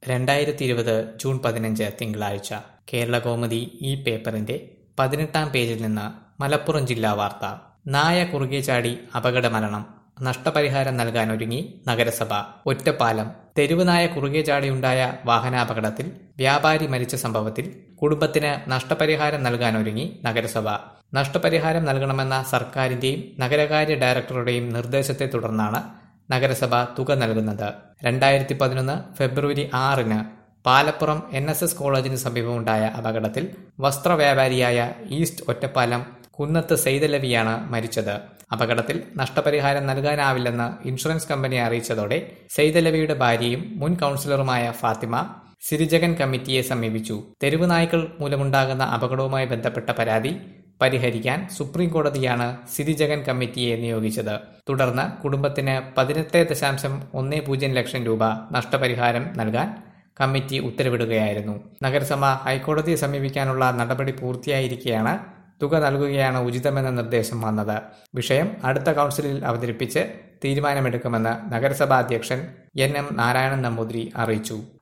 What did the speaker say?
2020 June 15 തിങ്കളാഴ്ച കേരളകൗമുദി ഈ പേപ്പറിന്റെ 18-ാം പേജിൽ നിന്ന് മലപ്പുറം ജില്ലാ വാർത്ത. നായ കുറുകെ ചാടി അപകടമരണം, നഷ്ടപരിഹാരം നൽകാനൊരുങ്ങി നഗരസഭ. ഒറ്റപ്പാലം. തെരുവുനായ കുറുകെ ചാടിയുണ്ടായ വാഹനാപകടത്തിൽ വ്യാപാരി മരിച്ച സംഭവത്തിൽ കുടുംബത്തിന് നഷ്ടപരിഹാരം നൽകാനൊരുങ്ങി നഗരസഭ. നഷ്ടപരിഹാരം നൽകണമെന്ന സർക്കാരിന്റെയും നഗരകാര്യ ഡയറക്ടറുടെയും നിർദ്ദേശത്തെ തുടർന്നാണ് നഗരസഭ തുക നൽകുന്നത്. 2011 ഫെബ്രുവരി 6-ന് പാലപ്പുറം NSS കോളേജിന് സമീപമുണ്ടായ അപകടത്തിൽ വസ്ത്രവ്യാപാരിയായ ഈസ്റ്റ് ഒറ്റപ്പാലം കുന്നത്ത് സെയ്തലവിയാണ് മരിച്ചത്. അപകടത്തിൽ നഷ്ടപരിഹാരം നൽകാനാവില്ലെന്ന് ഇൻഷുറൻസ് കമ്പനിയെ അറിയിച്ചതോടെ സെയ്തലവിയുടെ ഭാര്യയും മുൻ കൌൺസിലറുമായ ഫാത്തിമ സിരിജഗൻ കമ്മിറ്റിയെ സമീപിച്ചു. തെരുവ് നായ്ക്കൾ മൂലമുണ്ടാകുന്ന അപകടവുമായി ബന്ധപ്പെട്ട പരാതി പരിഹരിക്കാൻ സുപ്രീം കോടതിയാണ് സിരിജഗൻ കമ്മിറ്റിയെ നിയോഗിച്ചത്. തുടർന്ന് കുടുംബത്തിന് 18.10 ലക്ഷം രൂപ നഷ്ടപരിഹാരം നൽകാൻ കമ്മിറ്റി ഉത്തരവിടുകയായിരുന്നു. നഗരസഭ ഹൈക്കോടതിയെ സമീപിക്കാനുള്ള നടപടി പൂർത്തിയായിരിക്കെയാണ് തുക നൽകുകയാണ് ഉചിതമെന്ന നിർദ്ദേശം വന്നത്. വിഷയം അടുത്ത കൌൺസിലിൽ അവതരിപ്പിച്ച് തീരുമാനമെടുക്കുമെന്ന് നഗരസഭാ അധ്യക്ഷൻ NM നാരായണൻ നമ്പൂതിരി അറിയിച്ചു.